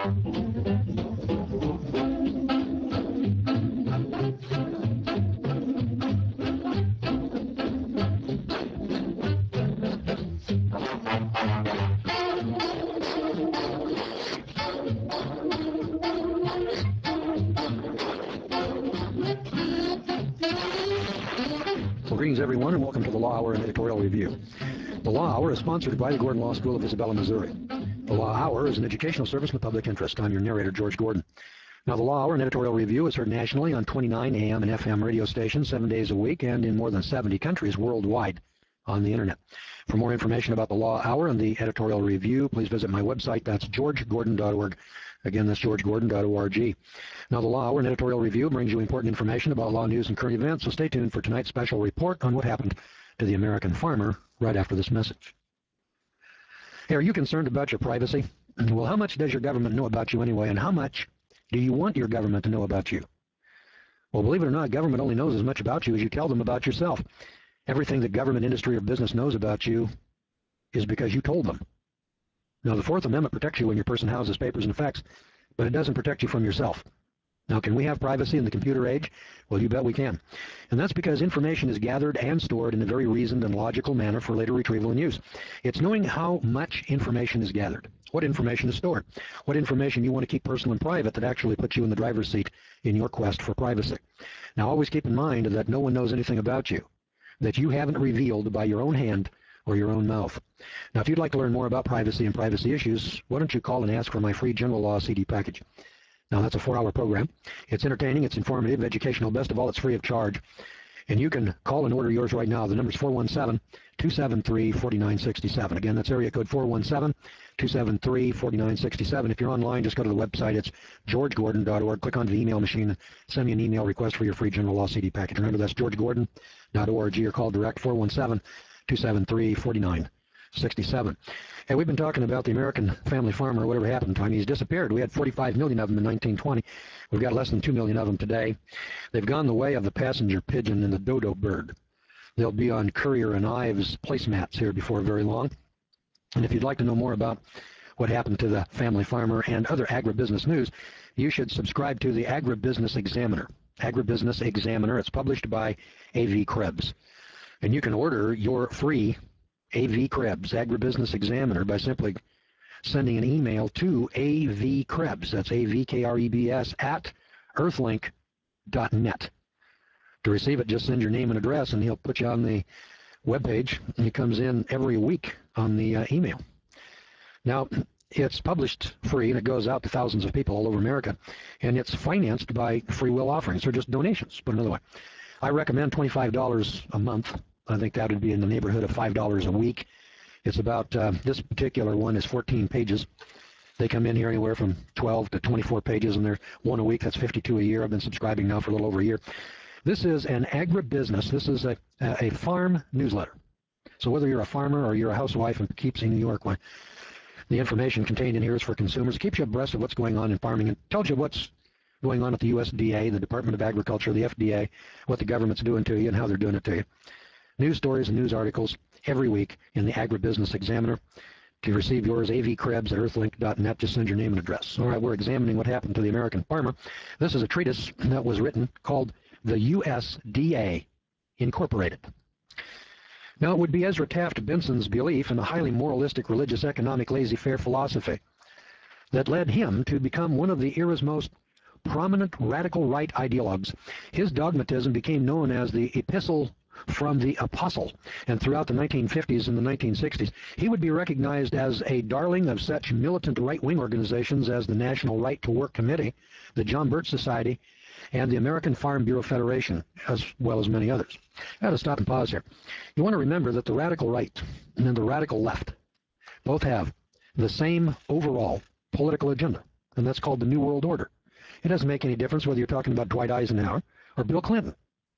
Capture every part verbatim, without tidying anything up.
Well, greetings, everyone, and welcome to the Law Hour and Editorial Review. The Law Hour is sponsored by the Gordon Law School of Isabella, Missouri. The Law Hour is an educational service in the public interest. I'm your narrator, George Gordon. Now, the Law Hour and Editorial Review is heard nationally on twenty-nine A M and F M radio stations seven days a week and in more than seventy countries worldwide on the Internet. For more information about the Law Hour and the Editorial Review, please visit my website. That's george gordon dot org. Again, that's george gordon dot org. Now, the Law Hour and Editorial Review brings you important information about law news and current events, so stay tuned for tonight's special report on what happened to the American farmer right after this message. Hey, are you concerned about your privacy? Well, how much does your government know about you anyway, and how much do you want your government to know about you? Well, believe it or not, government only knows as much about you as you tell them about yourself. Everything that government, industry, or business knows about you is because you told them. Now, the Fourth Amendment protects you when your person houses papers and effects, but it doesn't protect you from yourself. Now, can we have privacy in the computer age? Well, you bet we can. And that's because information is gathered and stored in a very reasoned and logical manner for later retrieval and use. It's knowing how much information is gathered, what information is stored, what information you want to keep personal and private that actually puts you in the driver's seat in your quest for privacy. Now, always keep in mind that no one knows anything about you that you haven't revealed by your own hand or your own mouth. Now, if you'd like to learn more about privacy and privacy issues, why don't you call and ask for my free general law C D package. Now, that's a four-hour program. It's entertaining, it's informative, educational, best of all, it's free of charge. And you can call and order yours right now. The number's four one seven, two seven three, four nine six seven. Again, that's area code four one seven, two seven three, four nine six seven. If you're online, just go to the website. It's george gordon dot org. Click on the email machine and send me an email request for your free general law C D package. Remember, that's george gordon dot org or call direct four one seven, two seven three, four nine six seven. Hey, we've been talking about the American family farmer, whatever happened to him. He's disappeared. We had forty-five million of them in nineteen twenty. We've got less than two million of them today. They've gone the way of the passenger pigeon and the dodo bird. They'll be on Currier and Ives placemats here before very long. And if you'd like to know more about what happened to the family farmer and other agribusiness news, you should subscribe to the Agribusiness Examiner. Agribusiness Examiner. It's published by A V Krebs. And you can order your free A V Krebs, Agribusiness Examiner, by simply sending an email to A V Krebs, that's A V K R E B S, at earthlink dot net. To receive it, just send your name and address, and he'll put you on the webpage, and it comes in every week on the uh, email. Now, it's published free, and it goes out to thousands of people all over America, and it's financed by free will offerings, or just donations, put another way. I recommend twenty-five dollars a month. I think that would be in the neighborhood of five dollars a week. It's about, uh, this particular one is fourteen pages. They come in here anywhere from twelve to twenty-four pages, and they're one a week. That's fifty-two a year. I've been subscribing now for a little over a year. This is an agribusiness. This is a, a farm newsletter. So whether you're a farmer or you're a housewife in Poughkeepsie, New York, well, the information contained in here is for consumers. It keeps you abreast of what's going on in farming and tells you what's going on at the U S D A, the Department of Agriculture, the F D A, what the government's doing to you and how they're doing it to you. News stories and news articles every week in the Agribusiness Examiner. To receive yours, A V Krebs at earthlink dot net. Just send your name and address. All right, we're examining what happened to the American farmer. This is a treatise that was written called the U S D A Incorporated. Now, it would be Ezra Taft Benson's belief in a highly moralistic, religious, economic, laissez-faire philosophy that led him to become one of the era's most prominent radical right ideologues. His dogmatism became known as the Epistle from the Apostle, and throughout the nineteen fifties and the nineteen sixties, he would be recognized as a darling of such militant right-wing organizations as the National Right to Work Committee, the John Birch Society, and the American Farm Bureau Federation, as well as many others. I got to stop and pause here. You want to remember that the radical right and the radical left both have the same overall political agenda, and that's called the New World Order. It doesn't make any difference whether you're talking about Dwight Eisenhower or Bill Clinton.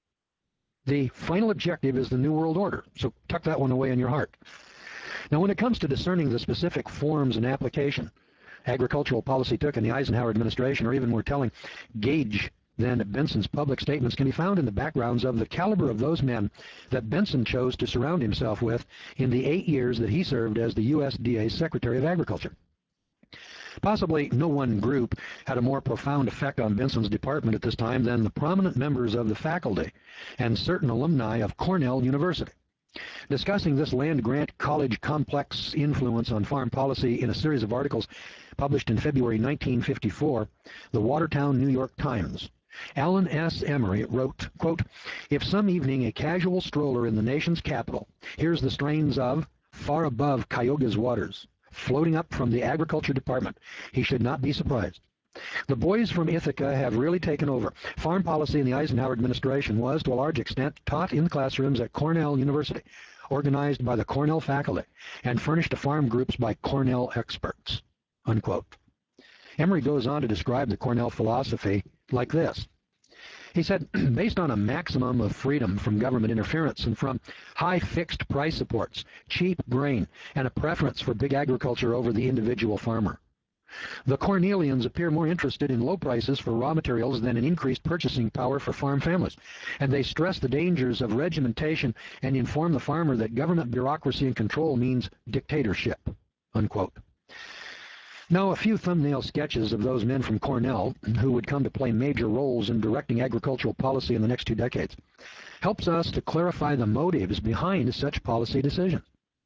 The final objective is the New World Order, so tuck that one away in your heart. Now, when it comes to discerning the specific forms and application agricultural policy took in the Eisenhower administration, or even more telling, gauge than Benson's public statements, can be found in the backgrounds of the caliber of those men that Benson chose to surround himself with in the eight years that he served as the U S D A's Secretary of Agriculture. Possibly no one group had a more profound effect on Benson's department at this time than the prominent members of the faculty and certain alumni of Cornell University. Discussing this land-grant college complex influence on farm policy in a series of articles published in February nineteen fifty-four, the Watertown New York Times, Alan S. Emery wrote, quote, "If some evening a casual stroller in the nation's capital hears the strains of Far Above Cayuga's Waters floating up from the Agriculture Department, he should not be surprised. The boys from Ithaca have really taken over. Farm policy in the Eisenhower administration was, to a large extent, taught in the classrooms at Cornell University, organized by the Cornell faculty, and furnished to farm groups by Cornell experts," unquote. Emery goes on to describe the Cornell philosophy like this. He said, "Based on a maximum of freedom from government interference and from high fixed price supports, cheap grain, and a preference for big agriculture over the individual farmer, the Cornellians appear more interested in low prices for raw materials than in increased purchasing power for farm families, and they stress the dangers of regimentation and inform the farmer that government bureaucracy and control means dictatorship," unquote. Now, a few thumbnail sketches of those men from Cornell, who would come to play major roles in directing agricultural policy in the next two decades, helps us to clarify the motives behind such policy decisions.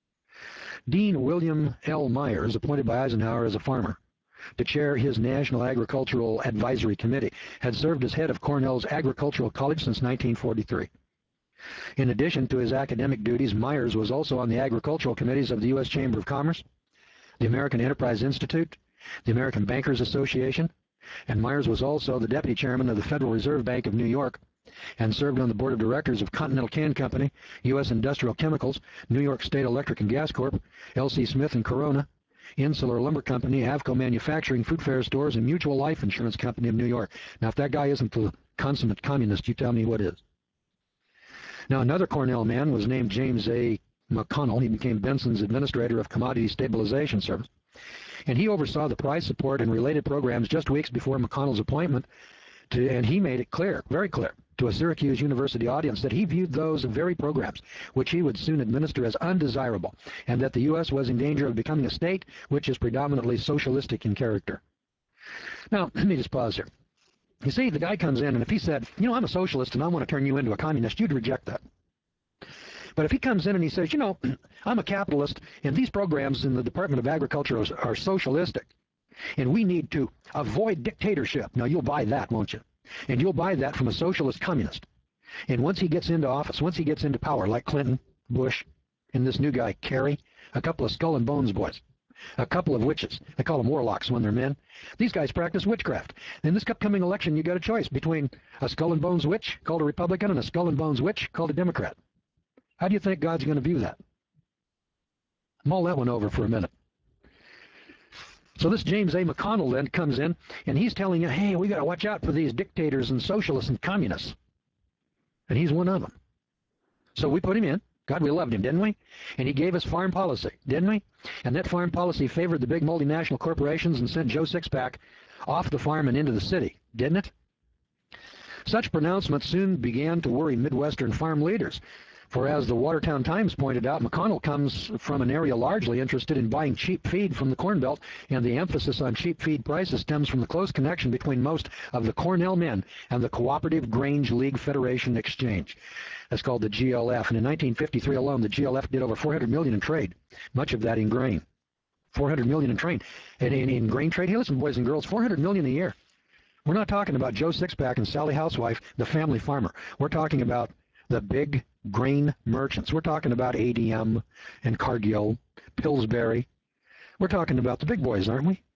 Dean William L. Myers, appointed by Eisenhower as a farmer to chair his National Agricultural Advisory Committee, had served as head of Cornell's Agricultural College since nineteen forty-three. In addition to his academic duties, Myers was also on the agricultural committees of the U S Chamber of Commerce, the American Enterprise Institute, the American Bankers Association, and Myers was also the deputy chairman of the Federal Reserve Bank of New York and served on the board of directors of Continental Can Company, U S Industrial Chemicals, New York State Electric and Gas Corp, L C Smith and Corona, Insular Lumber Company, Avco Manufacturing, Food Fair Stores, and Mutual Life Insurance Company of New York. Now, if that guy isn't the consummate communist, you tell me what is. Now, another Cornell man was named James A. McConnell. He became Benson's administrator of Commodity Stabilization Service, and he oversaw the price support and related programs just weeks before McConnell's appointment, to, and he made it clear, very clear, to a Syracuse University audience that he viewed those very programs, which he would soon administer, as undesirable, and that the U S was in danger of becoming a state which is predominantly socialistic in character. Now, let me just pause here. You see, the guy comes in, and if he said, you know, I'm a socialist and I want to turn you into a communist, you'd reject that. But if he comes in and he says, you know, I'm a capitalist, and these programs in the Department of Agriculture are, are socialistic, and we need to avoid dictatorship. Now, you'll buy that, won't you? And you'll buy that from a socialist communist. And once he gets into office, once he gets into power, like Clinton, Bush, and this new guy, Kerry, a couple of skull and bones boys, a couple of witches. They call them warlocks when they're men. These guys practice witchcraft. In this upcoming election, you got a choice between a skull and bones witch called a Republican and a skull and bones witch called a Democrat. How do you think God's going to view that? Mull that one over for a minute. So this James A. McConnell then comes in, and he's telling you, hey, we got to watch out for these dictators and socialists and communists. And he's one of them. So we put him in. God, we loved him, didn't we? And he gave us farm policy, didn't we? And that farm policy favored the big multinational corporations and sent Joe Sixpack off the farm and into the city, didn't it? Such pronouncements soon began to worry Midwestern farm leaders. For as the Watertown Times pointed out, McConnell comes from an area largely interested in buying cheap feed from the Corn Belt, and the emphasis on cheap feed prices stems from the close connection between most of the Cornell men and the Cooperative Grange League Federation Exchange. That's called the G L F, and in nineteen fifty-three alone, the G L F did over four hundred million dollars in trade, much of that in grain. four hundred million dollars in trade. And in, in grain trade, hey, listen, boys and girls, four hundred million dollars a year. We're not talking about Joe Sixpack and Sally Housewife, the family farmer. We're talking about the big grain merchants. We're talking about A D M and Cargill, Pillsbury. We're talking about the big boys, aren't we?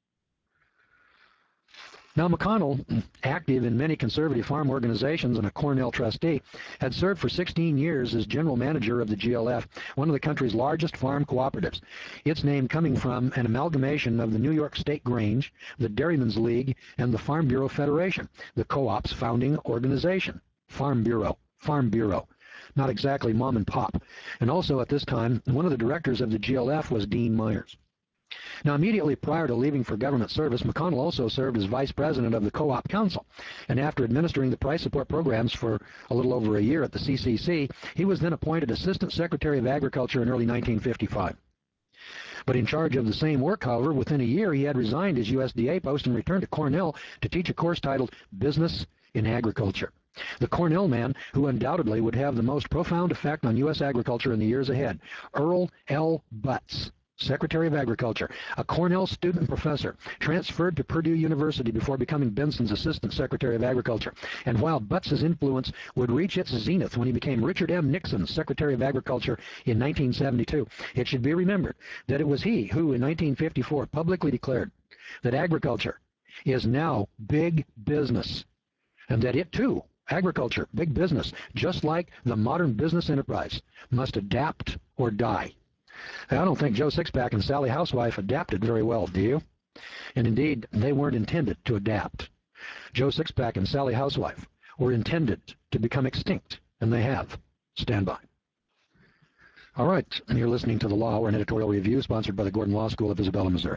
Now, McConnell, active in many conservative farm organizations and a Cornell trustee, had served for sixteen years as general manager of the G L F, one of the country's largest farm cooperatives, its name coming from an amalgamation of the New York State Grange, the Dairymen's League, and the Farm Bureau Federation, the co-op's founding organization. Farm Bureau. Farm Bureau, not exactly mom and pop. And also at this time, one of the directors of the G L F was Dean Myers. Now, immediately prior to leaving for government service, McConnell also served as vice president of the Co-op Council. And after administering the price support programs for a little over a year at the C C C, he was then appointed Assistant Secretary of Agriculture in early nineteen fifty-five. But in charge of the same work, however, within a year he had resigned his U S D A post and returned to Cornell to teach a course titled Business in Agriculture. The Cornell man who undoubtedly would have the most profound effect on U S agriculture in the years ahead, Earl L. Butz, Secretary of Agriculture, a Cornell student professor, transferred to Purdue University before becoming Benson's Assistant Secretary of Agriculture. And while Butz's influence would reach its zenith when he became Richard M. Nixon's Secretary of Agriculture in nineteen seventy-two, it should be remembered that it was he who in nineteen fifty-four publicly declared that agriculture is now big business, and that it too, agriculture, big business, just like the modern business enterprise, must adapt or die. I don't think Joe Sixpack and Sally Housewife adapted very well, do you? And indeed, they weren't intended to adapt. Joe Sixpack and Sally Housewife were intended to become extinct, and they have. Stand by. All right, and you're listening to The Law Hour, an editorial review sponsored by the Gordon Law School of Isabella, Missouri.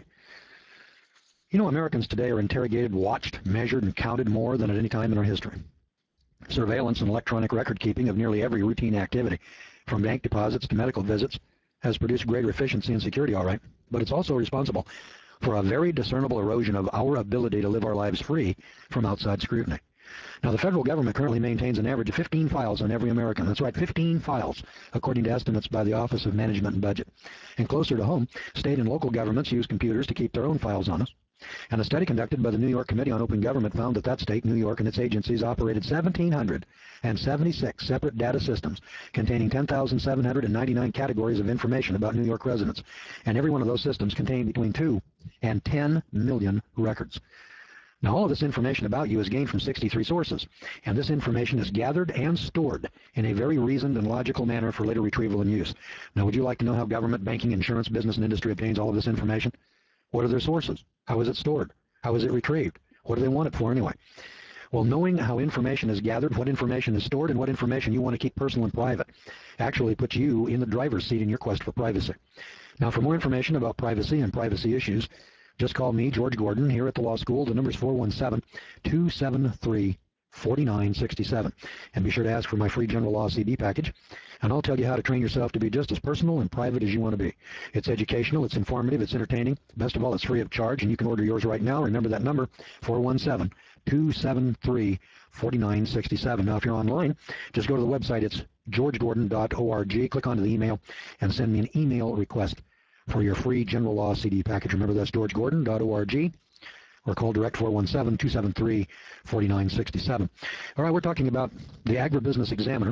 You know, Americans today are interrogated, watched, measured, and counted more than at any time in our history. Surveillance and electronic record keeping of nearly every routine activity, from bank deposits to medical visits, has produced greater efficiency and security, all right, but it's also responsible for a very discernible erosion of our ability to live our lives free from outside scrutiny. Now, the federal government currently maintains an average of fifteen files on every American. That's right, fifteen files, according to estimates by the Office of Management and Budget. And closer to home, state and local governments use computers to keep their own files on us. And a study conducted by the New York Committee on Open Government found that that state, New York, and its agencies operated one thousand seven hundred seventy-six separate data systems containing ten thousand seven hundred ninety-nine categories of information about New York residents. And every one of those systems contained between two and ten million records. Now, all of this information about you is gained from sixty-three sources, and this information is gathered and stored in a very reasoned and logical manner for later retrieval and use. Now, would you like to know how government, banking, insurance, business, and industry obtains all of this information? What are their sources? How is it stored? How is it retrieved? What do they want it for anyway? Well, knowing how information is gathered, what information is stored, and what information you want to keep personal and private actually puts you in the driver's seat in your quest for privacy. Now, for more information about privacy and privacy issues, just call me, George Gordon, here at the law school. The number is four one seven, two seven three, four nine six seven. And be sure to ask for my free general law C D package, and I'll tell you how to train yourself to be just as personal and private as you want to be. It's educational, it's informative, it's entertaining. Best of all, it's free of charge, and you can order yours right now. Remember that number, four one seven, two seven three, four nine six seven. Now, if you're online, just go to the website. It's george gordon dot org. Click onto the email and send me an email request for your free general law C D package. Remember, that's george gordon dot org. Or call direct four one seven, two seven three, four nine six seven. All right, we're talking about the Agribusiness Examiner,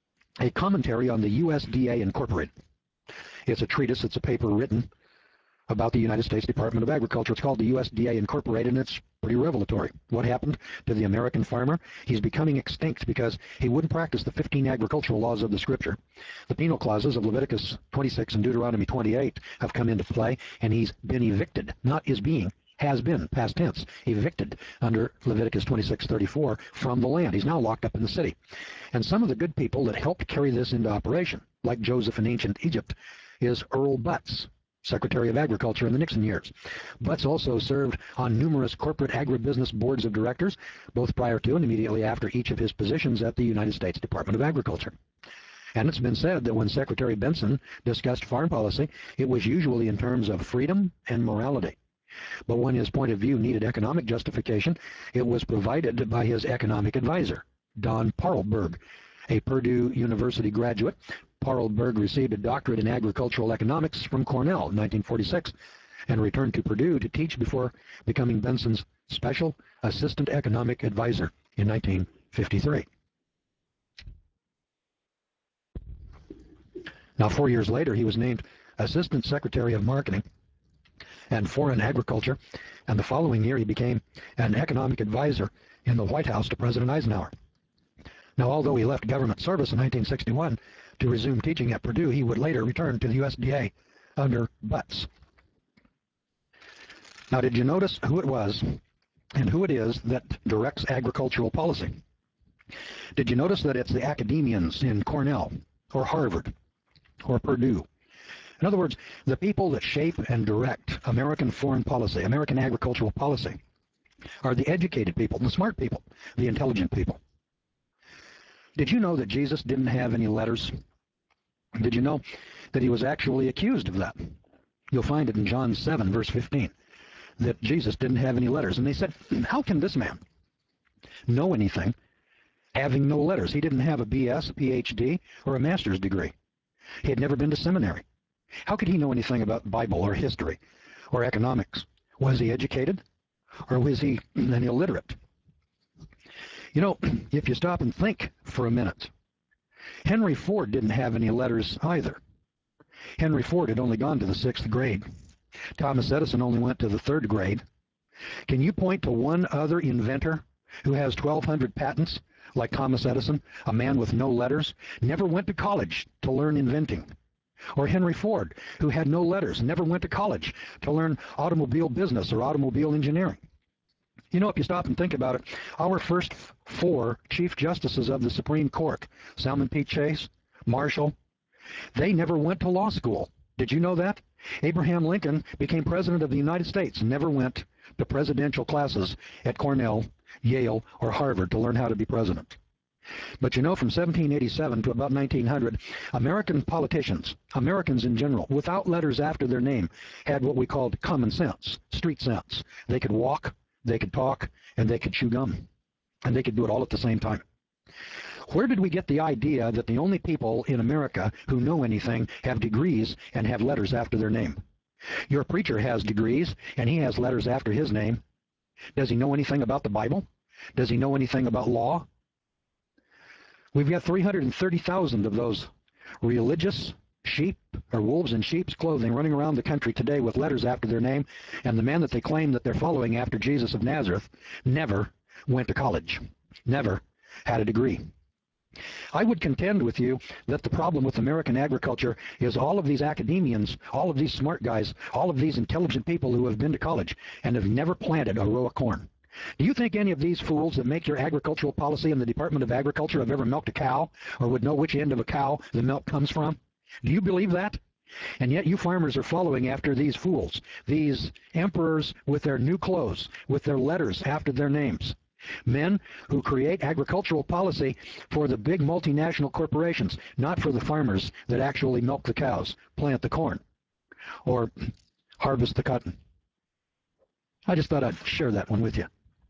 a commentary on the U S D A Incorporated. It's a treatise, it's a paper written about the United States Department of Agriculture. It's called the U S D A Incorporated, and it's pretty revelatory. What happened to the American farmer? He's becoming extinct because he wouldn't practice the fifteen agricultural laws of the Scripture. The penal clauses of Leviticus twenty-six and Deuteronomy twenty-eight have come into play, and he's been evicted, not is being. Has been, past tense, evicted under Leviticus twenty-six thirty-four from the land. He's now locked up in the city. And some of the good people that helped carry this into operation, like Joseph in ancient Egypt, is Earl Butz, Secretary of Agriculture in the Nixon years. Butz also served on numerous corporate agribusiness boards of directors, both prior to and immediately after each of his positions at the United States Department of Agriculture. And it's been said that when Secretary Benson discussed farm policy, it was usually in terms of freedom and morality. But when his point of view needed economic justification, it was provided by his economic advisor, Don Paarlberg, a Purdue University graduate. Paarlberg received a doctorate in agricultural economics from Cornell in nineteen forty-six and returned to Purdue to teach before becoming Benson's special assistant economic advisor in nineteen fifty-three. Now, four years later, he was named Assistant Secretary of Marketing and Foreign Agriculture, and the following year he became an economic advisor in the White House to President Eisenhower. Now, although he left government service in nineteen sixty-one to resume teaching at Purdue, he would later return to the U S D A under Butz. Now, did you notice who it was and who it is that directs agricultural policy? Did you notice that it's the academians in Cornell or Harvard or Purdue? In other words, the people that shape and direct American foreign policy, American agricultural policy, are the educated people, the smart people, the intelligent people. Did you know that Jesus didn't have any letters? Did you know that he was actually accused of that? You'll find it in John seven, verse fifteen, that Jesus didn't have any letters. And they said, how can this man know anything having no letters? He didn't have a B S, a P H D, or a master's degree. He had never been to seminary. How could he know anything about Bible or history or economics? Was he educated, or was he an illiterate? You know, if you stop and think for a minute, Henry Ford didn't have any letters either. Henry Ford had only gone to the sixth grade. Thomas Edison only went to the third grade. Can you point to one other inventor who has twelve hundred patents, like Thomas Edison, a man with no letters, never went to college to learn inventing? Or Henry Ford, who had no letters, never went to college to learn automobile business or automobile engineering? You know, if you stop and think about it, our first four Chief Justices of the Supreme Court, Salmon P. Chase, Marshall, they never went to law school. Did you know that? Abraham Lincoln became President of the United States, never went to presidential classes at Cornell, Yale, or Harvard to learn how to be president. But you know, from seventeen eighty-seven to about nineteen hundred, American politicians, Americans in general, without letters after their name, had what we called common sense, street sense. They could walk, they could talk, and they could chew gum. And they could do it all at the same time. Where did we get the idea that the only people in America who know anything have degrees and have letters after their name? Your preacher has degrees, and he has letters after his name. Does he know anything about the Bible? Does he know anything about law? We've got three hundred thirty thousand of those religious sheep or wolves in sheep's clothing running around the country today with letters after their name, and the man that they claim that they're following after Jesus of Nazareth never went to college, never had a degree. I would contend with you that the problem with American agriculture is all of these academians, all of these smart guys, all of these intelligent people who have been to college and have never planted a row of corn. Do you think any of these fools that make your agricultural policy in the Department of Agriculture have ever milked a cow or would know which end of a cow the milk comes from? Do you believe that? And yet you farmers are following after these fools, these emperors with their new clothes, with their letters after their names. Men who create agricultural policy for the big multinational corporations, not for the farmers that actually milk the cows, plant the corn, or harvest the cotton. I just thought I'd share that one with you.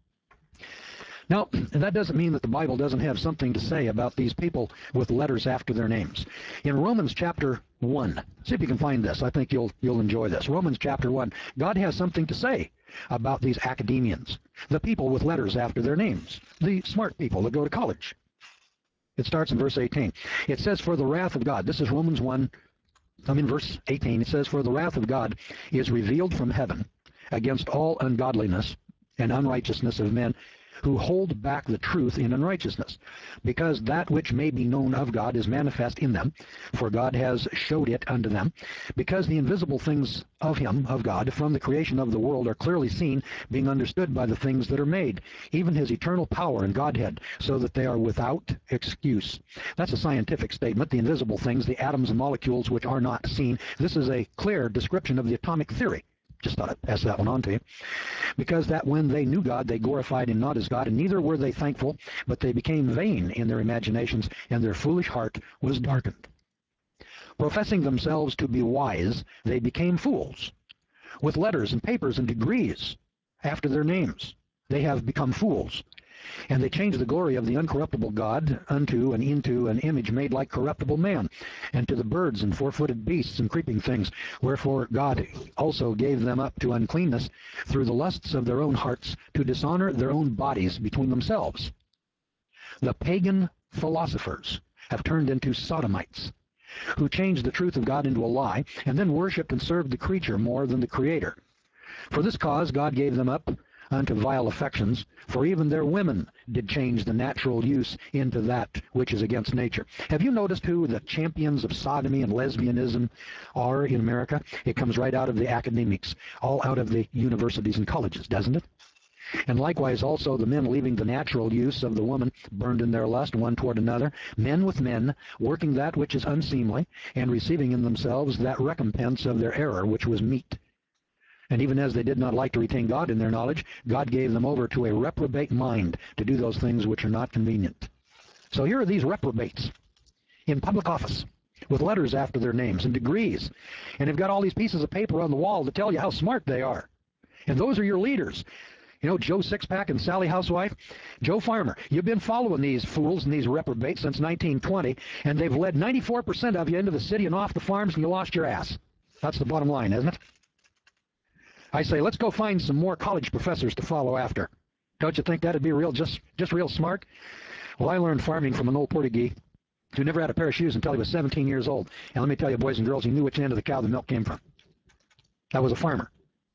Now, that doesn't mean that the Bible doesn't have something to say about these people with letters after their names. In Romans chapter one, see if you can find this. I think you'll you'll enjoy this. Romans chapter one, God has something to say about these academians, the people with letters after their names, the smart people that go to college. It starts in verse eighteen. It says, for the wrath of God, this is Romans one, I'm in verse eighteen, it says, for the wrath of God is revealed from heaven against all ungodliness and unrighteousness of men who hold back the truth in unrighteousness, because that which may be known of God is manifest in them, for God has showed it unto them, because the invisible things of him, of God, from the creation of the world are clearly seen, being understood by the things that are made, even his eternal power and Godhead, so that they are without excuse. That's a scientific statement, the invisible things, the atoms and molecules which are not seen. This is a clear description of the atomic theory. Just thought I'd pass that one on to you. Because that when they knew God, they glorified him not as God, and neither were they thankful, but they became vain in their imaginations, and their foolish heart was darkened. Professing themselves to be wise, they became fools. With letters and papers and degrees after their names, they have become fools. And they changed the glory of the uncorruptible God unto and into an image made like corruptible man, and to the birds and four-footed beasts and creeping things. Wherefore God also gave them up to uncleanness through the lusts of their own hearts, to dishonor their own bodies between themselves. The pagan philosophers have turned into sodomites, who changed the truth of God into a lie, and then worshipped and served the creature more than the Creator. For this cause God gave them up unto vile affections, for even their women did change the natural use into that which is against nature. Have you noticed who the champions of sodomy and lesbianism are in America? It comes right out of the academics, all out of the universities and colleges, doesn't it? And likewise also the men leaving the natural use of the woman, burned in their lust one toward another, men with men, working that which is unseemly, and receiving in themselves that recompense of their error which was meet. And even as they did not like to retain God in their knowledge, God gave them over to a reprobate mind to do those things which are not convenient. So here are these reprobates in public office, with letters after their names and degrees. And they've got all these pieces of paper on the wall to tell you how smart they are. And those are your leaders. You know, Joe Sixpack and Sally Housewife, Joe Farmer. You've been following these fools and these reprobates since nineteen twenty, and they've led ninety-four percent of you into the city and off the farms, and you lost your ass. That's the bottom line, isn't it? I say, let's go find some more college professors to follow after. Don't you think that'd be real, just, just real smart? Well, I learned farming from an old Portuguese who never had a pair of shoes until he was seventeen years old. And let me tell you, boys and girls, he knew which end of the cow the milk came from. That was a farmer.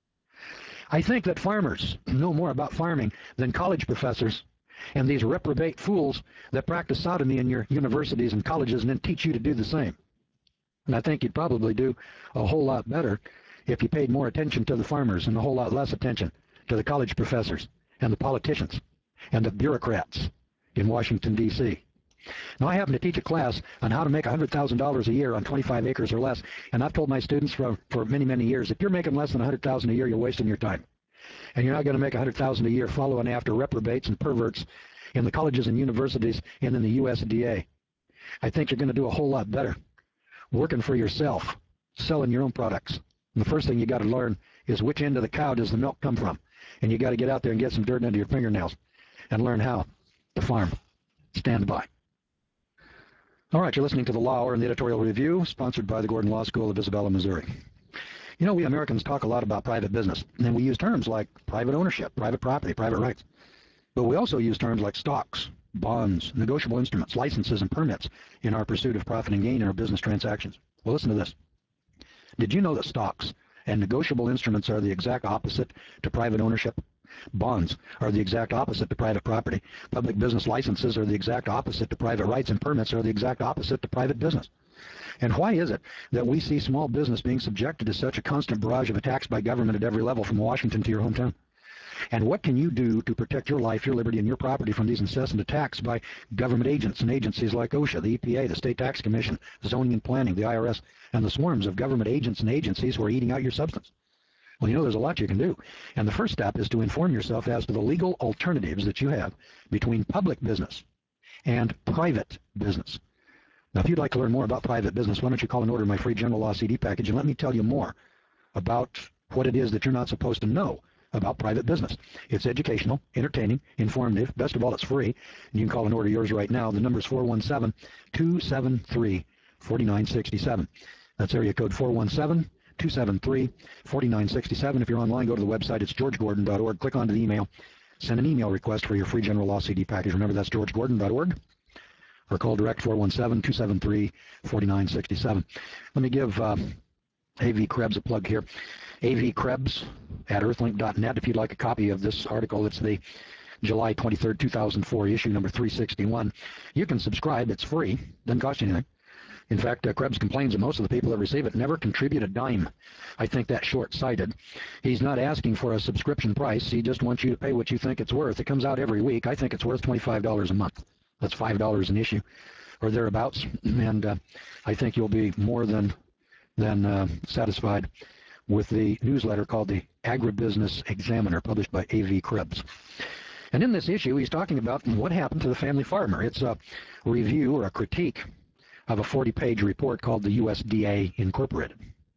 I think that farmers know more about farming than college professors and these reprobate fools that practice sodomy in your universities and colleges and then teach you to do the same. And I think you'd probably do a whole lot better if you paid more attention to the farmers and a whole lot less attention to the college professors and the politicians and the bureaucrats in Washington, D C Now, I happen to teach a class on how to make one hundred thousand dollars a year on twenty-five acres or less, and I've told my students for, for many, many years, if you're making less than one hundred thousand dollars a year, you're wasting your time. And you're not going to make one hundred thousand dollars a year following after reprobates and perverts in the colleges and universities and in the U S D A. I think you're going to do a whole lot better working for yourself, selling your own products. And the first thing you got to learn is which end of the cow does the milk come from. And you got to get out there and get some dirt under your fingernails and learn how to farm. Stand by. All right, you're listening to the Law Hour and the Editorial Review, sponsored by the Gordon Law School of Isabella, Missouri. You know, we Americans talk a lot about private business, and we use terms like private ownership, private property, private rights. But we also use terms like stocks, bonds, negotiable instruments, licenses, and permits in our pursuit of profit and gain in our business transactions. Well, listen to this. Did you know that stocks and negotiable instruments are the exact opposite to private ownership? Bonds are the exact opposite to private property. Public business licenses are the exact opposite to private rights, and permits are the exact opposite to private business. And why is it that we see small business being subjected to such a constant barrage of attacks by government at every level, from Washington to your hometown? And what can you do to protect your life, your liberty, and your property from these incessant attacks by government agents and agencies like OSHA, the E P A, the State Tax Commission, Zoning and Planning, the I R S, and the swarms of government agents and agencies who are eating out your substance? Well, you know, there's a lot you can do. And the first step is to inform yourself as to the legal alternatives that you have between public business and private business. Now, if you'd like to learn more about private business, why don't you call and order my free general law C D package and let me tell you more about what it is that you're not supposed to know about private business. It's educational, entertaining, informative. Best of all, it's free. And you can call and order yours right now. The number is four one seven, two seven three, four nine six seven. That's area code four one seven, two seven three, four nine six seven. If you're online, go to the website. It's george gordon dot org. Click onto the email. Send an email request for your free general law C D package. Remember, that's george gordon dot org. Or call direct four one seven, two seven three, four nine six seven. Let me give uh, A V Krebs a plug here. A V Krebs at earthlink dot net. If you'd like a copy of this article, it's the July twenty-third, two thousand four issue, number three sixty-one. You can subscribe. It's free. Doesn't cost you anything. In fact, uh, Krebs complains that most of the people that receive it never contribute a dime. I think that's short-sighted. He's not asking for a subscription price. He just wants you to pay what you think it's worth. It comes out every week. I think it's worth twenty-five dollars a month. That's five dollars an issue, or thereabouts. And uh, I think you'll be more than, than uh, satisfied with the newsletter called the Agribusiness Examiner, published by A V Krebs. And in this issue, he's talking about what happened to the family farmer. It's a review or a critique of a forty-page report called the U S D A Incorporated.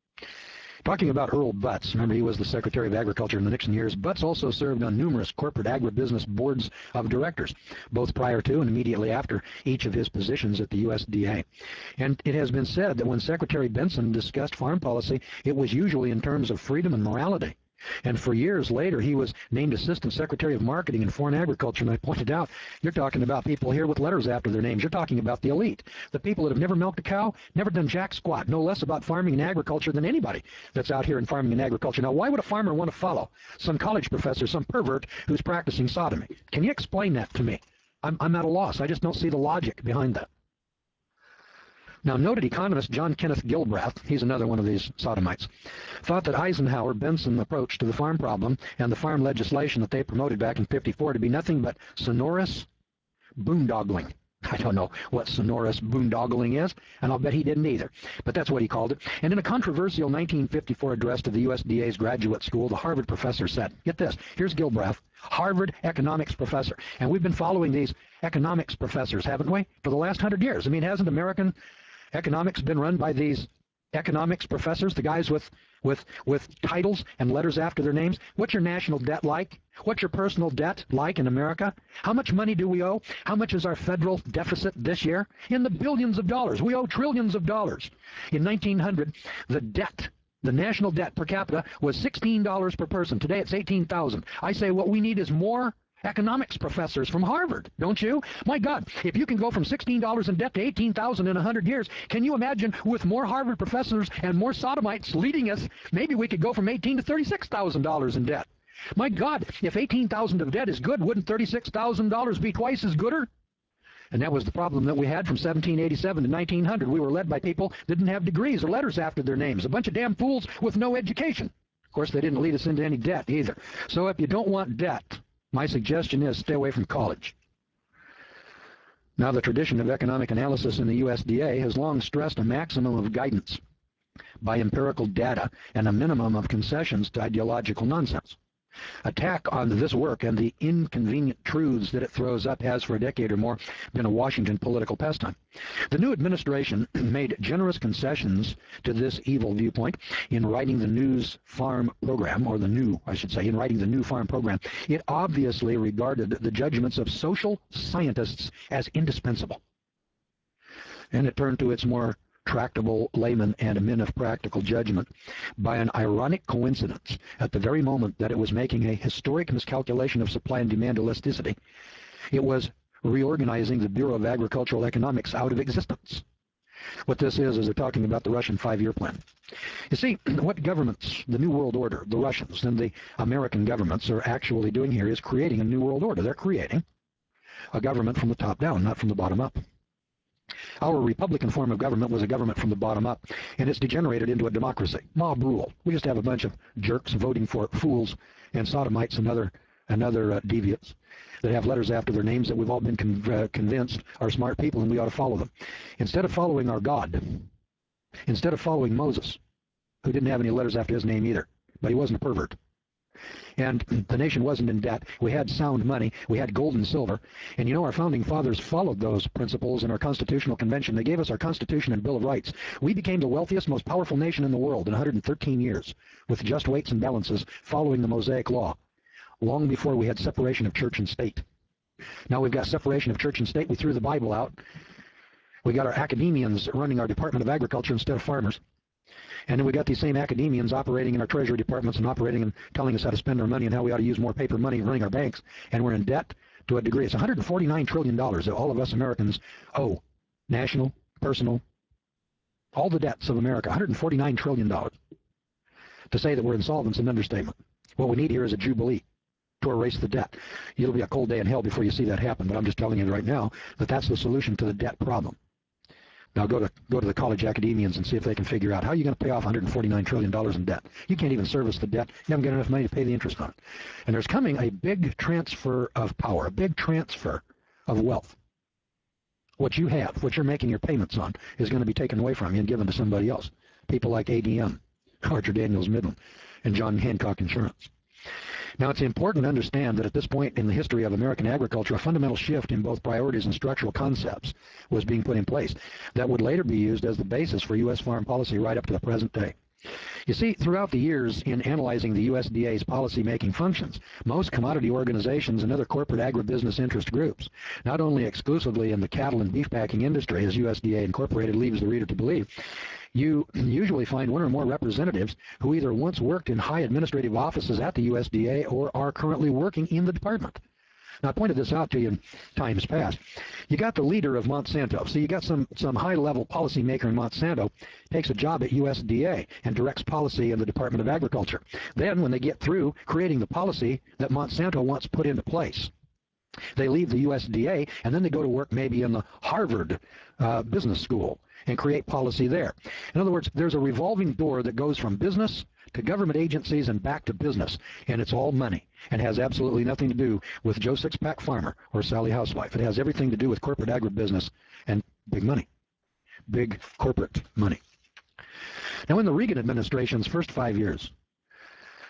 Talking about Earl Butz, remember he was the Secretary of Agriculture in the Nixon years. Butz also served on numerous corporate agribusiness boards of directors, both prior to and immediately after each of his positions at the U S D A. And it has been said that when Secretary Benson discussed farm policy, it was usually in terms of freedom and morality. And for years later, he was named Assistant Secretary of Marketing and Foreign Agriculture. And I pointed out, you're talking about people here with letters after their names. You're talking about the elite, the people that have never milked a cow, never done jack squat, know less about farming and agriculture than anybody that's out here in farming and agriculture. Now, why would a farmer want to follow some college professor, some pervert who's practicing sodomy? Can you explain that to me? I'm, I'm at a loss. I just don't see the logic behind that. Now, noted economist John Kenneth Gilbreth, he's another one of these sodomites, thought that Eisenhower-Benson approach to the farm problem and the farm legislation that they promoted back in fifty-four to be nothing but sonorous boondoggling. I don't know what sonorous boondoggling is, and I'll bet he didn't either. But that's what he called it. And in a controversial nineteen fifty-four address to the U S D A's graduate school, the Harvard professor said, get this, here's Gilbreth, Harvard economics professor. And we've been following these economics professors, haven't we, for the last hundred years. I mean, hasn't American economics been run by these economics professors, the guys with, with, with titles and letters after their names? What's your national debt like? What's your personal debt like in America? How much money do we owe? How much is our federal deficit this year? In the billions of dollars. We owe trillions of dollars. In nineteen hundred, the debt, the national debt per capita was sixteen dollars per person. Today it's eighteen thousand dollars. I say what we need is more economics professors from Harvard, don't you? My God, if you can go from sixteen dollars in debt to eighteen thousand dollars in one hundred years, can you imagine with more Harvard professors and more sodomites leading us, maybe we could go from eighteen thousand dollars to thirty-six thousand dollars in debt. My God, if eighteen thousand dollars of debt is good, wouldn't thirty-six thousand dollars be twice as gooder? And that was the problem that we had from seventeen eighty-seven to nineteen hundred. We were led by people that didn't have degrees or letters after their names, a bunch of damn fools with no education. Of course, they didn't lead us into any debt either. So if you don't want debt, my suggestion is stay away from college. Now, the tradition of economic analysis in the U S D A has long stressed a maximum of guidance by empirical data and a minimum of concessions to ideological nonsense. Attack on this work and the inconvenient truths that it throws up has for a decade or more been a Washington political pastime. The new administration made generous concessions to this evil viewpoint in writing the News Farm program, or the new, I should say, in writing the new farm program. It obviously regarded the judgments of social scientists as indispensable. And it turned to its more tractable laymen and men of practical judgment by an ironic coincidence at the very moment that it was making a historic miscalculation of supply and demand elasticity. It was reorganizing the Bureau of Agricultural Economics out of existence. What this is, is they're talking about the Russian five-year plan. You see, what governments, the New World Order, the Russians and the American governments are actually doing here is creating a New World Order. They're creating a government from the top down, not from the bottom up. Our Republican form of government was a government from the bottom up, and it's degenerated into a democracy. Mob rule. We just have a bunch of jerks voting for fools and sodomites and other, and other uh, deviants that have letters after their names that we've all been con uh, convinced are smart people and we ought to follow them. Instead of following our God, instead of following Moses, who didn't have any letters after his name either, but he wasn't a pervert, and the nation wasn't in debt. We had sound money. We had gold and silver. And you know, our founding fathers followed those principles in our Constitutional Convention. They gave us our Constitution and Bill of Rights. We became the wealthiest, most powerful nation in the world in one hundred thirteen years, with just weights and balances, following the Mosaic Law, long before we had separation of church and state. Now we've got separation of church and state. We threw the Bible out. We got our academians running our Department of Agriculture instead of farmers. And then we got these same academians operating in our treasury departments and operating and telling us how to spend our money and how we ought to use more paper money and running our banks. And we're in debt to a degree. It's one hundred forty-nine trillion dollars that all of us Americans owe. National, personal, all the debts of America, one hundred forty-nine trillion dollars. To say that we're insolvent is an understatement. What we need here is a jubilee to erase the debt. It'll be a cold day in hell before you see that happen, but I'm just telling you right now that that's the solution to the debt problem. Now go to go to the college academians and see if they can figure out how you're going to pay off one hundred forty-nine trillion dollars in debt. You can't even service the debt. You haven't got enough money to pay the interest on it. And there's coming a big transfer of power, a big transfer of wealth. What you have, what you're making your payments on, is going to be taken away from you and given to somebody else. People like A D M, Archer Daniels Midland, and John Hancock Insurance. Now, it's important to understand that at this point in the history of American agriculture, a fundamental shift in both priorities and structural concepts was being put in place that would later be used as the basis for U S foreign policy right up to the present day. You see, throughout the years in analyzing the U S D A's policy-making functions, most commodity organizations and other corporate agribusiness interest groups, not only exclusively in the cattle and beef packing industry, as U S D A Incorporated leaves the reader to believe, you usually find one or more representatives who either once worked in high administrative offices at the U S D A or are currently working in the department. Now, I pointed this out to you in times past. You got the leader of Monsanto. So you got some, some high-level policymaker in Monsanto, takes a job at U S D A and directs policy in the Department of Agriculture. Then, when they get through creating the policy that Monsanto wants put into place, they leave the U S D A, and then they go to work maybe in the Harvard uh, Business School and create policy there. In other words, there's a revolving door that goes from business to government agencies and back to business, and it's all money and has absolutely nothing to do with Joe Sixpack Farmer or Sally Housewife. It has everything to do with corporate agribusiness and big money, big corporate money. Now, in the Reagan administration's first five years,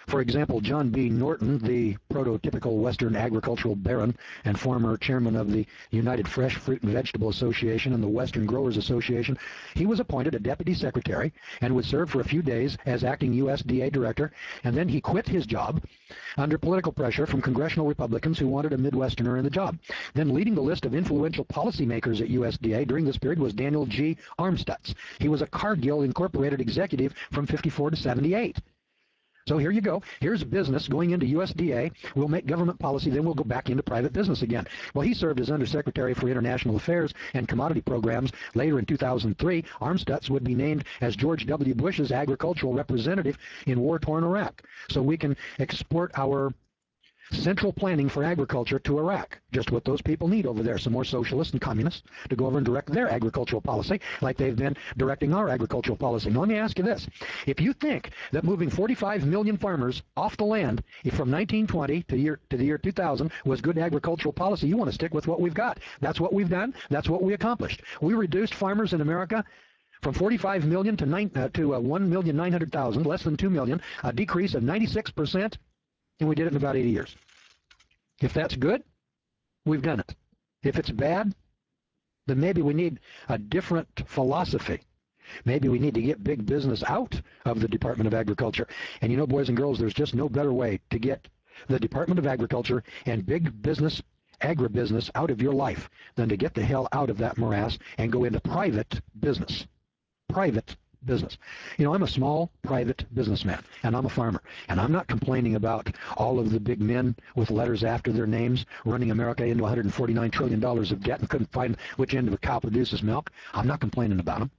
For example, John B. Norton, the prototypical Western agricultural baron and former chairman of the United Fresh Fruit and Vegetable Association and the Western Growers Association, he was appointed a deputy secretary and would serve for a few days as acting U S D A director, and then he quit his job under political pressure from congressional Republicans who wanted a Midwesterner in the job. Then leading the list of influential policymakers at U S D A during this period was Daniel G. Armstutz. He was a Cargill Incorporated executive from fifty-four to seventy-eight. So here you go. Here's a business going into U S D A. We'll make government policy, then we'll go back into private business again. Well, he served as Undersecretary for International Affairs and Commodity Programs. Later in two thousand three, Armstutz would be named as George W. Bush's agricultural representative in war-torn Iraq. So we can export our central planning for agriculture to Iraq. Just what those people need over there, some more socialists and communists to go over and direct their agricultural policy like they've been directing our agricultural policy. Now let me ask you this. If you think that moving forty-five million farmers off the land from nineteen twenty to, year, to the year two thousand was good agricultural policy, you want to stick with what we've got. That's what we've done. That's what we accomplished. We reduced farmers in America from forty-five million to, nine, uh, to uh, one million nine hundred thousand, less than two million, a decrease of ninety-six percent. And we did it in about eighty years. If that's good, we've done it. If it's bad, then maybe we need a different philosophy. Maybe we need to get big business out of the Department of Agriculture. And you know, boys and girls, there's just no better way to get the Department of Agriculture and big business, agribusiness out of your life than to get the hell out of that morass and go into private business. Private business. You know, I'm a small private businessman, and I'm a farmer, and I'm not complaining about all of the big men with letters after their names running America into one hundred forty-nine trillion dollars of debt and couldn't find which end of a cow produces milk. I'm not complaining about them.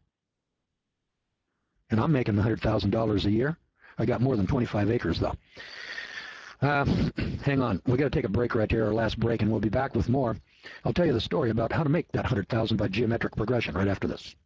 And I'm making one hundred thousand dollars a year. I got more than twenty-five acres, though. Uh, hang on. We've got to take a break right here, our last break, and we'll be back with more. I'll tell you the story about how to make that one hundred thousand by geometric progression right after this.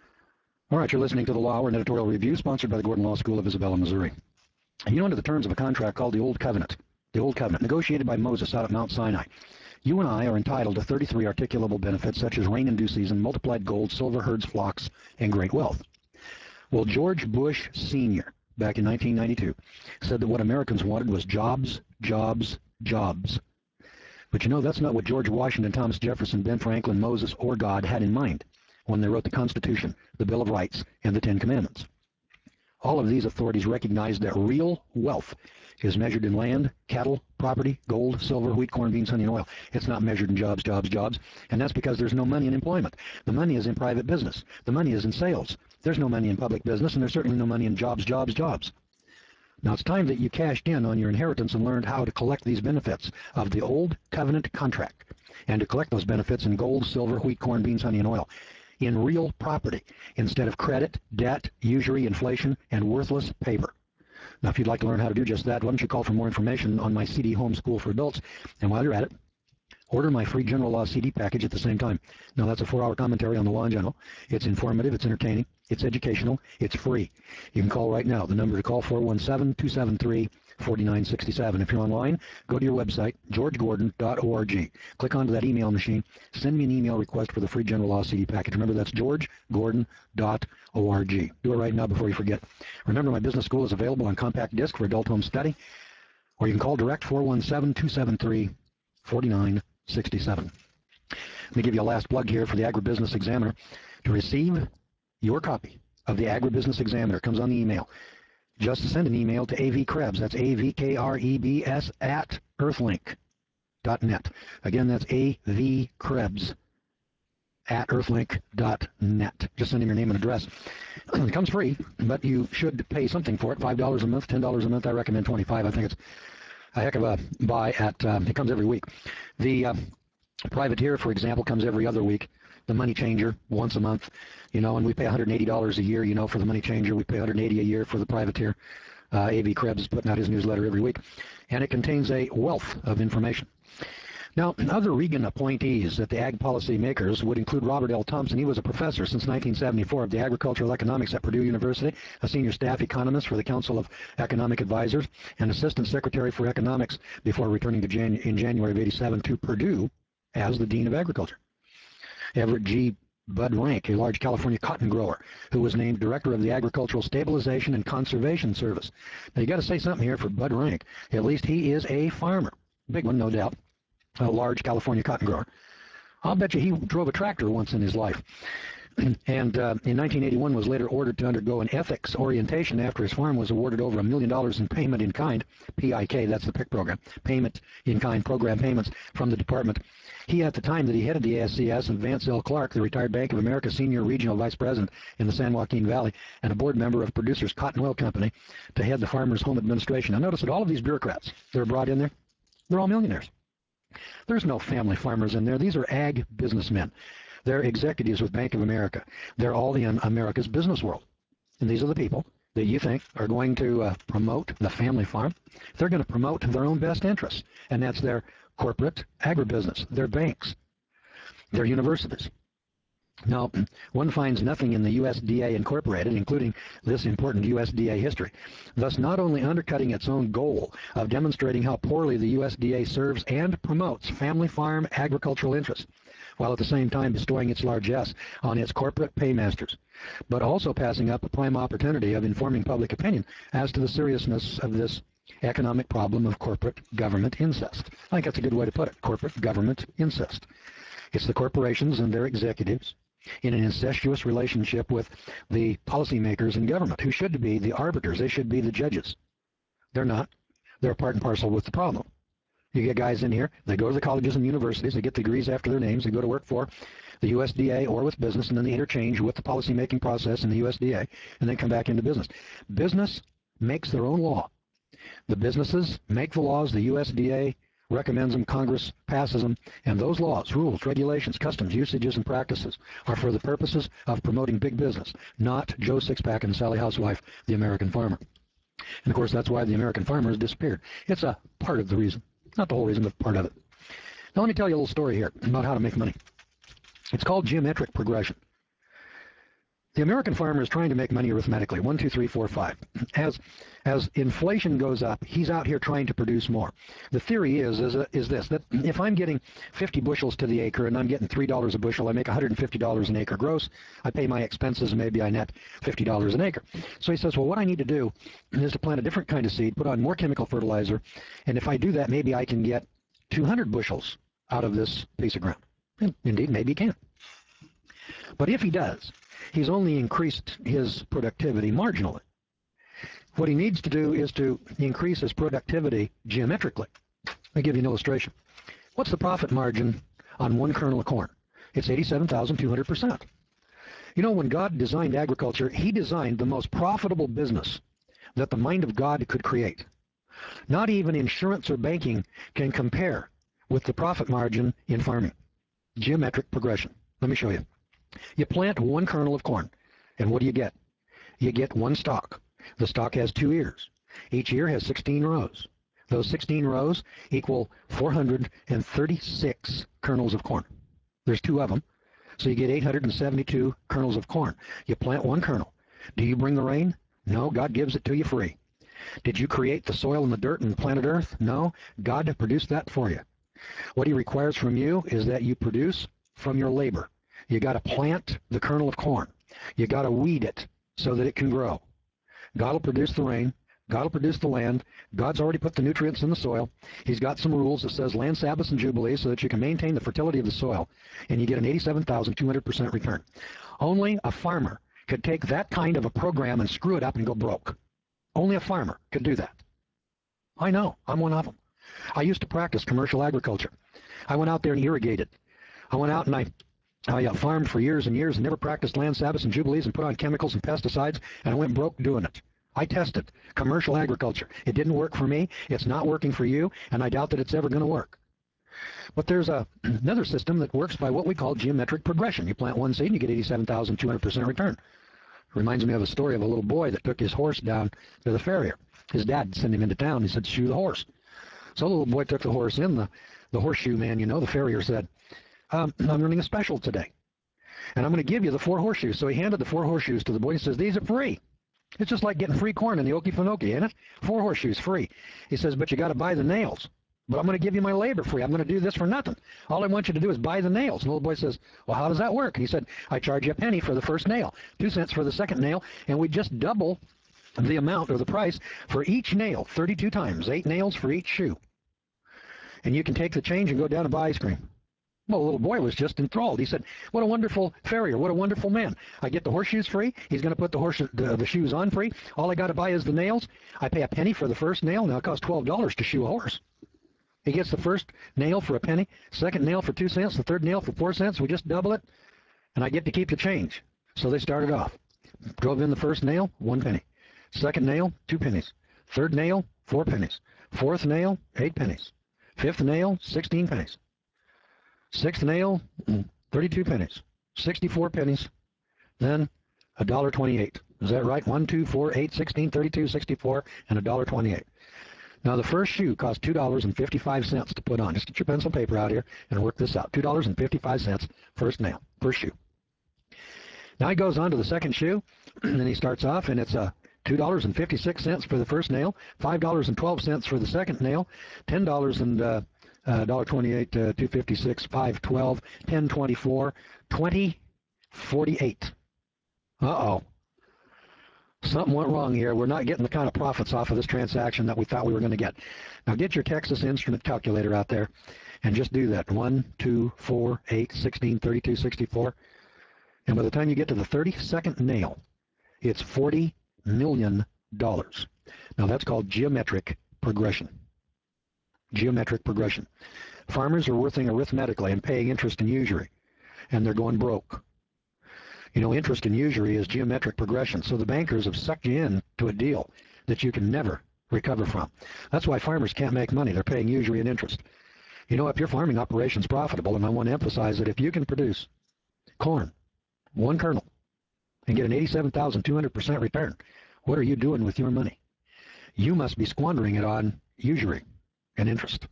All right, you're listening to the Law Hour, an editorial review sponsored by the Gordon Law School of Isabella, Missouri. You know, under the terms of a contract called the Old Covenant, the Old Covenant, negotiated by Moses out at Mount Sinai, you and I are entitled to thirty-three articulable benefits such as rain in due season, multiplied gold, silver herds, flocks, and great wealth. Well, George Bush Senior, back in nineteen ninety-two, said that what Americans wanted was jobs, jobs, jobs. But you know, that's not what George Washington, Thomas Jefferson, Ben Franklin, Moses, or God had in mind when they wrote the Constitution, the Bill of Rights, and the Ten Commandments. All of these authorities recognized that real wealth is measured in land, cattle, property, gold, silver, wheat, corn, beans, honey, and oil. It's not measured in jobs, jobs, jobs, and that's because there's no money in employment. The money is in private business. The money is in sales. There's no money in public business, and there's certainly no money in jobs, jobs, jobs. Now it's time that you cashed in on your inheritance and learned how to collect these benefits of the Old Covenant contract, and to collect those benefits in gold, silver, wheat, corn, beans, honey, and oil, in real property instead of credit, debt, usury, inflation, and worthless paper. Now, if you'd like to learn how to do just that, why don't you call for more information on my C D Homeschool for Adults, and while you're at it, order my free general law C D package at the same time. Now, that's a four-hour commentary on the law in general. It's informative, it's entertaining, it's educational, it's free. You can call right now. The number to call, four one seven, two seven three, four nine six seven. If you're online, go to your website, george gordon dot org. Click onto that email machine. Send me an email request for the free general law C D package. Remember, that's george gordon dot org. Do it right now before you forget. Remember, my business school is available on compact disc for adult home study, or you can call direct, four one seven, two seven three, four nine six seven. Let me give you a last plug here for the Agribusiness Examiner. To receive your copy of the Agribusiness Examiner, it comes on the email. Just send an email to A V Krebs, that's A V K R E B S, at earthlink dot net. Again, that's A V Krebs at earthlink dot net. Just send him your name and address. It comes free, but you should pay something for it, five dollars a month, ten dollars a month. I recommend twenty-five dollars. I think it's a heck of a buy. At um, it comes every week. The uh, Privateer, for example, comes every other week. The Money Changer, once a month, you know, and we pay one hundred eighty dollars a year, you know, for the Money Changer. We pay one hundred eighty dollars a year for the Privateer. Uh, A V Krebs is putting out his newsletter every week, and it contains a wealth of information. Now, other Reagan appointees at the ag policy makers would include Robert L. Thompson. He was a professor since nineteen seventy-four of the agricultural economics at Purdue University, a senior staff economist for the Council of Economic Advisors, and assistant secretary for economics before returning to Jan in January of eighty-seven to Purdue as the dean of agriculture. Everett G. Bud Rank, a large California cotton grower, who was named director of the Agricultural Stabilization and Conservation Service. Now, you got to say something here for Bud Rank. At least he is a farmer. Big one, no doubt. A large California cotton grower. I'll bet you he drove a tractor once in his life. And uh, in nineteen eighty-one was later ordered to undergo an ethics orientation after his farm was awarded over a million dollars in payment in kind, P I K, that's the P I C program, payment in kind program payments from the department. He, at the time that he headed the A S C S, and Vance L. Clark, the retired Bank of America senior regional vice president in the San Joaquin Valley, and a board member of Producers Cotton Oil Company to head the Farmers Home Administration. Now notice that all of these bureaucrats that are brought in there, they're all millionaires. There's no family farmers in there. These are ag businessmen. They're executives with Bank of America. They're all in America's business world. And these are the people that you think are going to uh, promote the family farm. They're going to promote their own best interests, and that's their corporate agribusiness, their banks, their universities. Now, one finds nothing in the U S D A Incorporated, including this important U S D A history, thus not only undercutting its own goal of demonstrating how poorly the U S D A serves and promotes family farm agricultural interests, while at the same time bestowing its largesse on its corporate paymasters, but also passing up a prime opportunity of informing public opinion as to the seriousness of this economic problem of corporate government incest. I think that's a good way to put it, corporate government incest. It's the corporations and their executives in an incestuous relationship with the policymakers in government, who should be the arbiters. They should be the judges. They're not. They're part and parcel with the problem. You get guys in here, they go to the colleges and universities, they get degrees after their names, they go to work for the U S D A or with business, and then they interchange with the policy-making process in the U S D A, and then come back into business. Business makes their own law. The businesses make the laws, the U S D A recommends them, Congress passes them, and those laws, rules, regulations, customs, usages, and practices are for the purposes of promoting big business, not Joe Sixpack and Sally Housewife, the American farmer. And of course, that's why the American farmer has disappeared. It's a part of the reason. Not the whole reason, but part of it. Now let me tell you a little story here about how to make money. It's called geometric progression. The American farmer is trying to make money arithmetically, one, two, three, four, five. As, as inflation goes up, he's out here trying to produce more. The theory is, is, is this, that if I'm getting fifty bushels to the acre and I'm getting three dollars a bushel, I make one hundred fifty dollars an acre gross. I pay my expenses and maybe I net fifty dollars an acre. So he says, well, what I need to do is to plant a different kind of seed, put on more chemical fertilizer, and if I do that, maybe I can get two hundred bushels out of this piece of ground. And indeed, maybe he can. But if he does, he's only increased his productivity marginally. What he needs to do is to increase his productivity geometrically. Let me give you an illustration. What's the profit margin on one kernel of corn? It's eighty-seven thousand two hundred percent. You know, when God designed agriculture, he designed the most profitable business that the mind of God could create. Not even insurance or banking can compare with the profit margin in farming. Geometric progression. Let me show you. You plant one kernel of corn, and what do you get? You get one stalk. The stalk has two ears. Each ear has sixteen rows. Those sixteen rows equal four hundred thirty-six kernels of corn. There's two of them, so you get eight hundred seventy-two kernels of corn. You plant one kernel. Do you bring the rain? No, God gives it to you free. Did you create the soil and the dirt and planet Earth? No, God produced that for you. What he requires from you is that you produce from your labor. You got to plant the kernel of corn. You got to weed it so that it can grow. God will produce the rain. God will produce the land. God's already put the nutrients in the soil. He's got some rules that says land Sabbaths and Jubilees so that you can maintain the fertility of the soil, and you get an eighty-seven thousand two hundred percent return. Only a farmer could take that kind of a program and screw it up and go broke. Only a farmer could do that. I know. I'm one of them. I used to practice commercial agriculture. I went out there and irrigated. I went out and I I uh, farmed for years and years and never practiced land Sabbaths and Jubilees and put on chemicals and pesticides, and I went broke doing it. I tested commercial agriculture. It didn't work for me. It's not working for you, and I doubt that it's ever going to work. But there's a, another system that works by what we call geometric progression. You plant one seed and you get eighty-seven thousand two hundred percent return. Reminds me of a story of a little boy that took his horse down to the farrier. His dad sent him into town. He said, shoe the horse. So the little boy took the horse in. The, the horseshoe man, you know, the farrier said, Um, I'm running a special today, and I'm going to give you the four horseshoes. So he handed the four horseshoes to the boy. He says, these are free. It's just like getting free corn in the Okefenokee, ain't it? Four horseshoes free. He says, but you got to buy the nails. but I'm going to give you my labor free. I'm going to do this for nothing. All I want you to do is buy the nails. And the little boy says, well, how does that work? And he said, I charge you a penny for the first nail, two cents for the second nail, and we just double the amount or the price for each nail, thirty-two times, eight nails for each shoe. And you can take the change and go down and buy ice cream. Well, the little boy was just enthralled. He said, what a wonderful farrier, what a wonderful man. I get the horseshoes free. He's going to put the, horse, the, the shoes on free. All I got to buy is the nails. I pay a penny for the first nail. Now it costs twelve dollars to shoe a horse. He gets the first nail for a penny, second nail for two cents, the third nail for four cents. We just double it, and I get to keep the change. So they started off. Drove in the first nail, one penny. Second nail, two pennies. Third nail, four pennies. Fourth nail, eight pennies. Fifth nail, sixteen pennies. Sixth nail, thirty-two pennies. sixty-four pennies. Then a dollar twenty-eight. Is that right? One, two, four, eight, sixteen, thirty-two, sixty-four, and a dollar twenty-eight. Now the first shoe cost two dollars and fifty-five cents to put on. Just get your pencil and paper out here and work this out. two dollars and fifty-five cents first nail, first shoe. Now he goes on to the second shoe, and then he starts off, and it's a two dollars and fifty-six cents for the first nail, five dollars and twelve cents for the second nail, ten dollars and uh, uh, one dollar twenty-eight, uh, two fifty-six, five twelve, ten twenty-four, twenty forty-eight. Uh-oh. Something went wrong here. We're not getting the kind of profits off of this transaction that we thought we were going to get. Now get your Texas Instrument calculator out there and just do that. one, two, four, eight, sixteen, thirty-two, sixty-four. And by the time you get to the thirty-second nail, it's forty million dollars. Now that's called geometric progression. Geometric progression. Farmers are working arithmetically and paying interest and usury, and they're going broke. You know, interest and usury is geometric progression, so the bankers have sucked you in to a deal that you can never recover from. That's why farmers can't make money. They're paying usury and interest. You know, if your farming operation's profitable, and I want to emphasize that if you can produce corn, one kernel, and get an eighty-seven thousand two hundred percent return, what are you doing with your money? You must be squandering it on usury and interest.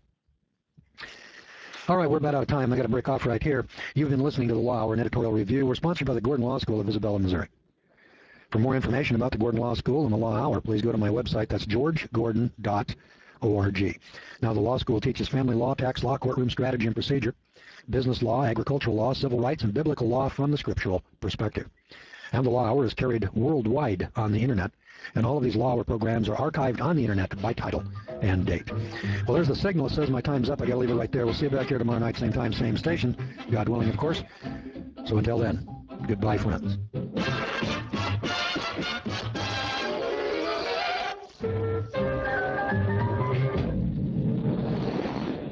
All right, we're about out of time. I got to break off right here. You've been listening to the Law Hour and Editorial Review. We're sponsored by the Gordon Law School of Isabella, Missouri. For more information about the Gordon Law School and the Law Hour, please go to my website. That's george gordon dot org. Now, the law school teaches family law, tax law, courtroom strategy and procedure, business law, agricultural law, civil rights, and biblical law from the scriptural perspective. And the Law Hour is carried worldwide on the Internet, and all of these Law Hour programs are archived on the Internet by title and date. Well, there's the signal that says my time's up. I got to leave it right there. We'll see you back here tomorrow night, same time, same station, God willing, of course. So until then, goodbye, friends.